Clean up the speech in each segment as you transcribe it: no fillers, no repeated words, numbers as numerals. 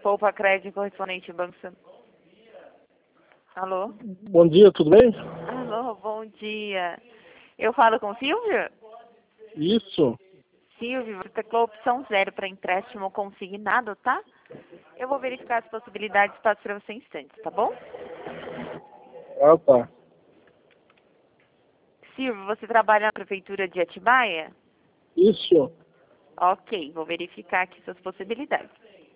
Poupa Crédito correspondente Banco Santander. Alô? Bom dia, tudo bem? Alô, bom dia. Eu falo com o Silvio? Isso. Silvio, você teclou a opção 0 para empréstimo consignado, tá? Eu vou verificar as possibilidades, passo para você em instantes, tá bom? Ah, tá. Silvio, você trabalha na prefeitura de Atibaia? Isso. Ok, vou verificar aqui suas possibilidades.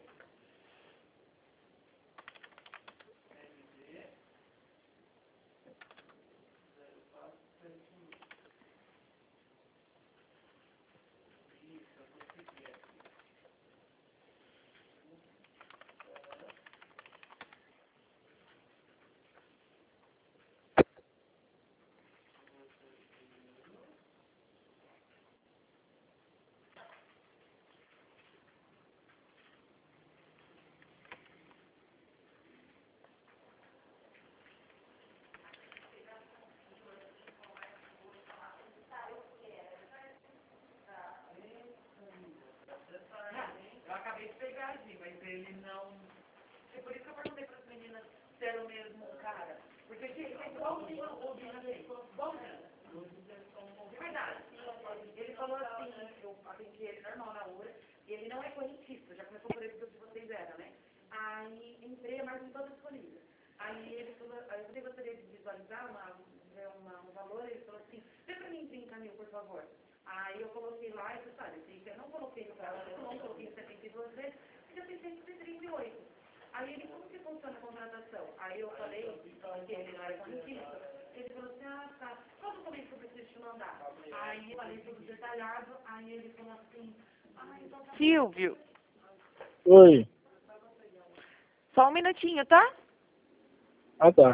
Eu acabei de pegar aqui, mas ele não... É por isso que eu perguntei para as meninas se era o mesmo cara. Porque ele é igualzinho o Binazei. Igualzinho. De verdade. Ele falou assim, eu atendi ele normal na hora, e ele não é correntista, já começou por ele que vocês eram, né? Aí entrei, mas não estou disponível. Aí ele falou, aí você gostaria de visualizar um valor, ele falou assim, vê para mim 30 mil, por favor. Aí eu coloquei lá e você sabe, eu não coloquei no prazo, eu não coloquei 72 vezes, fica 638. Aí ele, como que funciona a contratação? Aí eu falei que ele não era correntista. Ele falou assim, ah, tá, qual documento que eu preciso te mandar? Aí eu falei tudo detalhado, aí ele falou assim, ah, então tá. Silvio, Oi. só um minutinho, tá? Ah, tá.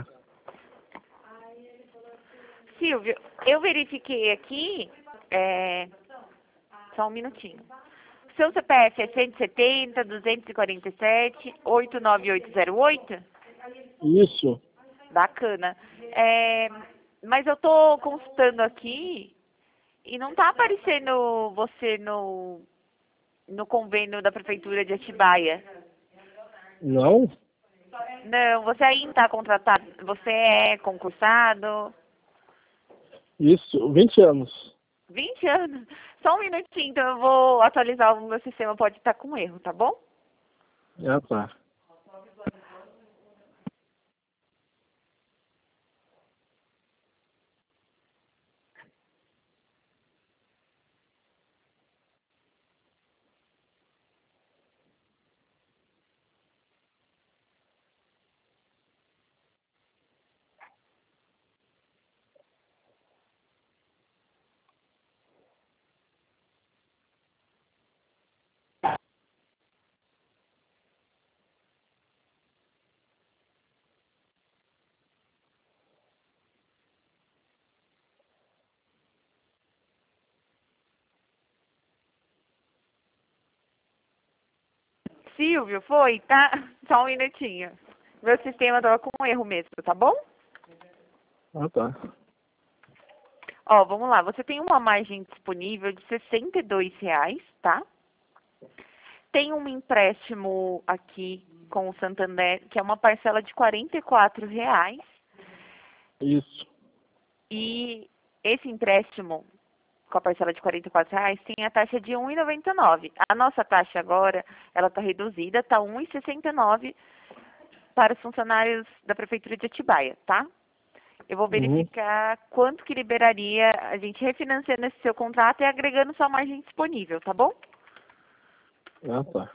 Silvio, eu verifiquei aqui, só um minutinho. Seu CPF é 170 247 89808? Isso. Bacana. Mas eu tô consultando aqui e não tá aparecendo você no convênio da prefeitura de Atibaia. Não? Não, você ainda está contratado, você é concursado. Isso. 20 anos. 20 anos. Só um minutinho, então eu vou atualizar o meu sistema, pode estar com erro, tá bom? Ah, tá. Silvio, foi? Tá? Só um minutinho. Meu sistema estava com erro mesmo, tá bom? Ah, tá. Ó, vamos lá. Você tem uma margem disponível de R$ 62, tá? Tem um empréstimo aqui com o Santander, que é uma parcela de R$ 44. Isso. E esse empréstimo, com a parcela de R$ 44, tem a taxa de 1,99. A nossa taxa agora, ela está reduzida, está 1,69 para os funcionários da Prefeitura de Atibaia, tá? Eu vou verificar quanto que liberaria a gente refinanciando esse seu contrato e agregando sua margem disponível, tá bom? Ah, tá.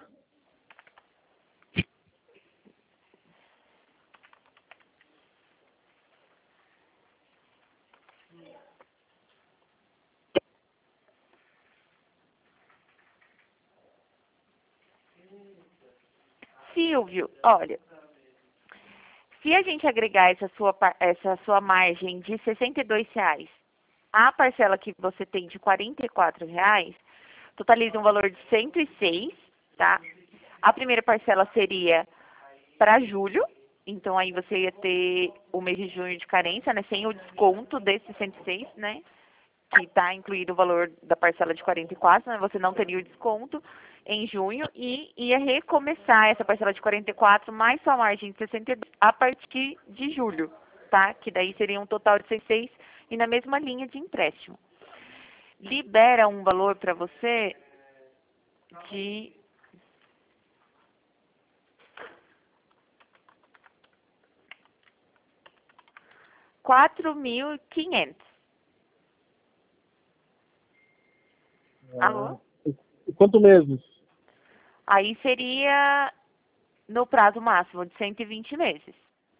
Silvio, olha, se a gente agregar essa sua margem de R$ 62, a parcela que você tem de R$ 44, totaliza um valor de 106, tá? A primeira parcela seria para julho, então aí você ia ter o mês de junho de carência, né? Sem o desconto desses 106, né? Que está incluído o valor da parcela de 44, né? Você não teria o desconto. em junho e ia recomeçar essa parcela de 44 mais sua margem de 62 a partir de julho, tá? Que daí seria um total de 66 e na mesma linha de empréstimo. Libera um valor para você de R$ 4.500. Alô? E quanto meses? Aí seria no prazo máximo de 120 meses.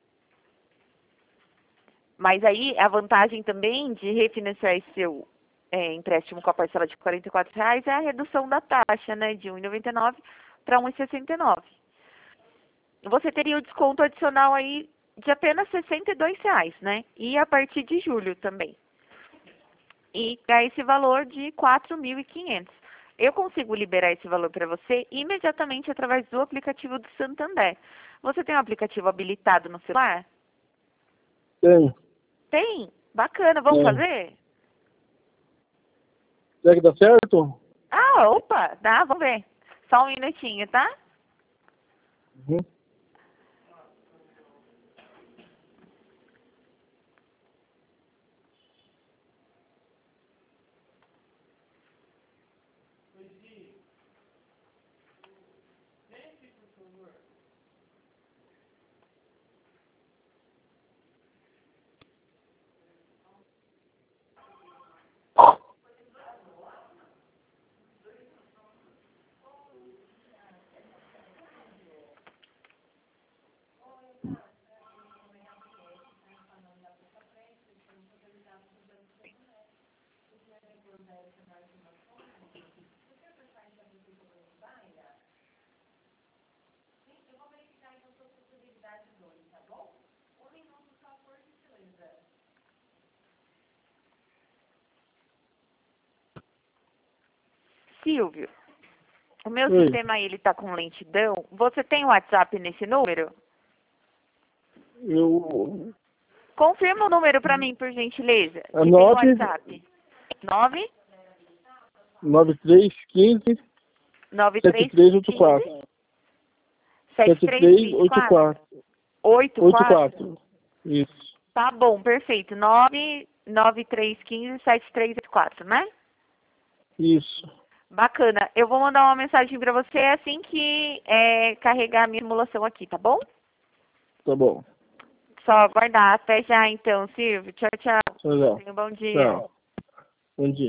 Mas aí a vantagem também de refinanciar esse seu empréstimo com a parcela de R$ 44 é a redução da taxa, né, de R$ 1,99 para R$ 1,69. Você teria o desconto adicional aí de apenas R$ 62, né? E a partir de julho também. E dá esse valor de R$ 4.500. Eu consigo liberar esse valor para você imediatamente através do aplicativo do Santander. Você tem um aplicativo habilitado no celular? Tenho. Tem? Bacana. Vamos fazer? Será que dá certo? Ah, opa, dá, vamos ver. Só um minutinho, tá? Uhum. Silvio, o meu Oi. sistema ele tá com lentidão. Você tem WhatsApp nesse número? Eu... Confirma o número para mim, por gentileza. Que tem o 9, WhatsApp. 9 9315 9315 7384. 7324 84. 84. Isso. Tá bom, perfeito. 99315 7384, né? Isso. Bacana. Eu vou mandar uma mensagem para você assim que carregar a minha simulação aqui, tá bom? Tá bom. Só aguardar. Até já então, Silvio. Tchau, tchau. Tchau. Tenha um bom dia. Tchau. Bom dia.